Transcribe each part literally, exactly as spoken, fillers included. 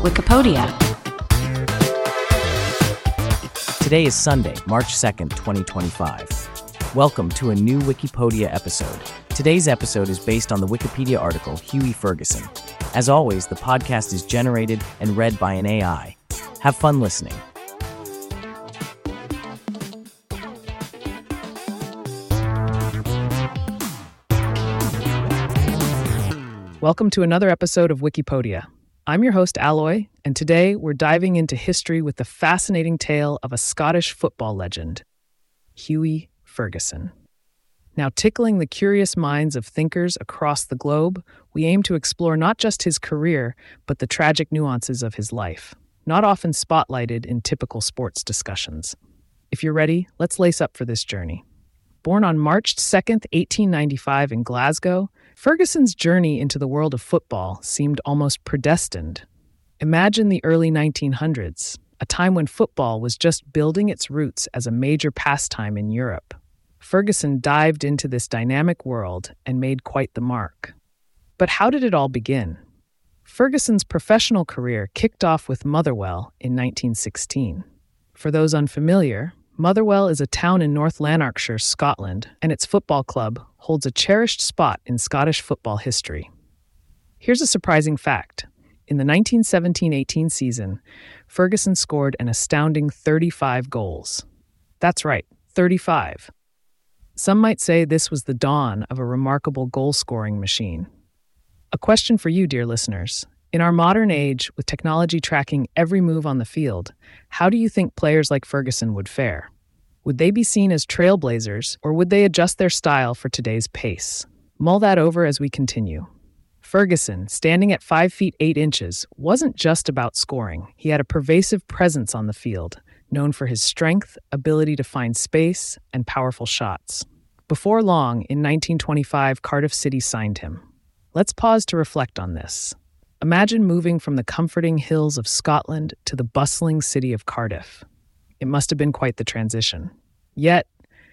Wikipedia. Today is Sunday, March second, twenty twenty-five. Welcome to a new Wikipedia episode. Today's episode is based on the Wikipedia article Hughie Ferguson. As always, the podcast is generated and read by an A I. Have fun listening. Welcome to another episode of Wikipedia. I'm your host, Alloy, and today we're diving into history with the fascinating tale of a Scottish football legend, Hughie Ferguson. Now, tickling the curious minds of thinkers across the globe, we aim to explore not just his career, but the tragic nuances of his life, not often spotlighted in typical sports discussions. If you're ready, let's lace up for this journey. Born on March second, eighteen ninety-five in Glasgow, Ferguson's journey into the world of football seemed almost predestined. Imagine the early nineteen hundreds, a time when football was just building its roots as a major pastime in Europe. Ferguson dived into this dynamic world and made quite the mark. But how did it all begin? Ferguson's professional career kicked off with Motherwell in nineteen sixteen. For those unfamiliar, Motherwell is a town in North Lanarkshire, Scotland, and its football club holds a cherished spot in Scottish football history. Here's a surprising fact. In the nineteen seventeen eighteen season, Ferguson scored an astounding thirty-five goals. That's right, thirty-five. Some might say this was the dawn of a remarkable goal-scoring machine. A question for you, dear listeners. In our modern age, with technology tracking every move on the field, how do you think players like Ferguson would fare? Would they be seen as trailblazers, or would they adjust their style for today's pace? Mull that over as we continue. Ferguson, standing at five feet eight inches, wasn't just about scoring. He had a pervasive presence on the field, known for his strength, ability to find space, and powerful shots. Before long, in nineteen twenty-five, Cardiff City signed him. Let's pause to reflect on this. Imagine moving from the comforting hills of Scotland to the bustling city of Cardiff. It must have been quite the transition. Yet,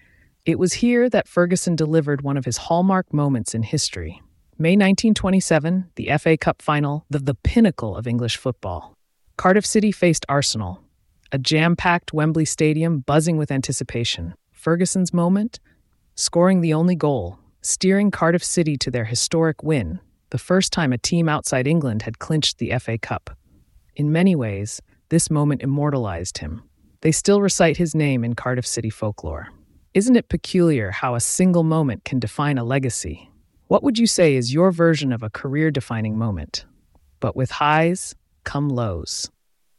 it was here that Ferguson delivered one of his hallmark moments in history. May nineteen twenty-seven, the F A Cup final, the, the pinnacle of English football. Cardiff City faced Arsenal, a jam-packed Wembley Stadium buzzing with anticipation. Ferguson's moment? Scoring the only goal, steering Cardiff City to their historic win, the first time a team outside England had clinched the F A Cup. In many ways, this moment immortalized him. They still recite his name in Cardiff City folklore. Isn't it peculiar how a single moment can define a legacy? What would you say is your version of a career-defining moment? But with highs, come lows.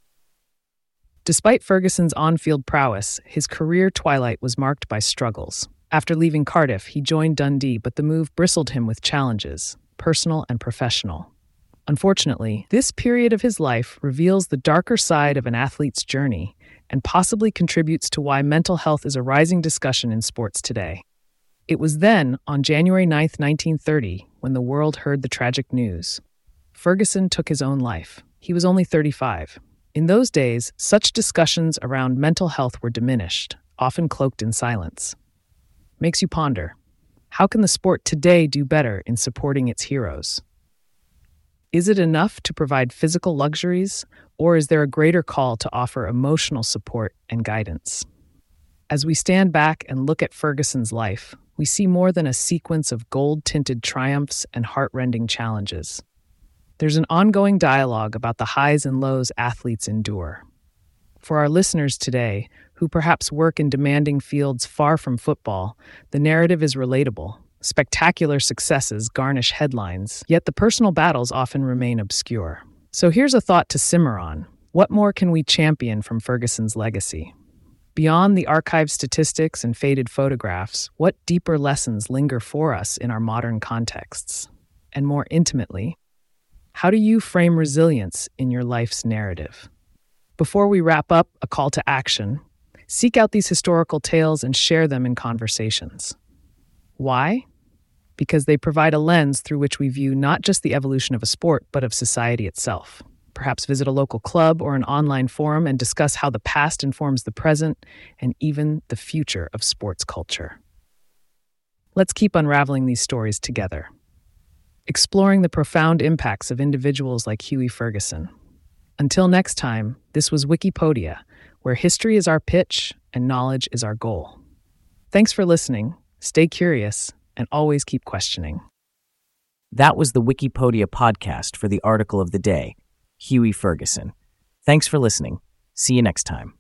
Despite Ferguson's on-field prowess, his career twilight was marked by struggles. After leaving Cardiff, he joined Dundee, but the move bristled him with challenges, personal and professional. Unfortunately, this period of his life reveals the darker side of an athlete's journey and possibly contributes to why mental health is a rising discussion in sports today. It was then, on January ninth, nineteen thirty, when the world heard the tragic news. Ferguson took his own life. He was only thirty-five. In those days, such discussions around mental health were diminished, often cloaked in silence. Makes you ponder. How can the sport today do better in supporting its heroes? Is it enough to provide physical luxuries, or is there a greater call to offer emotional support and guidance? As we stand back and look at Ferguson's life, we see more than a sequence of gold-tinted triumphs and heart-rending challenges. There's an ongoing dialogue about the highs and lows athletes endure. For our listeners today, who perhaps work in demanding fields far from football, the narrative is relatable. Spectacular successes garnish headlines, yet the personal battles often remain obscure. So here's a thought to simmer on. What more can we champion from Ferguson's legacy? Beyond the archived statistics and faded photographs, what deeper lessons linger for us in our modern contexts? And more intimately, how do you frame resilience in your life's narrative? Before we wrap up, a call to action. Seek out these historical tales and share them in conversations. Why? Because they provide a lens through which we view not just the evolution of a sport, but of society itself. Perhaps visit a local club or an online forum and discuss how the past informs the present and even the future of sports culture. Let's keep unraveling these stories together, exploring the profound impacts of individuals like Hughie Ferguson. Until next time, this was Wikipedia, where history is our pitch and knowledge is our goal. Thanks for listening, stay curious, and always keep questioning. That was the Wikipedia podcast for the article of the day, Huey Ferguson. Thanks for listening. See you next time.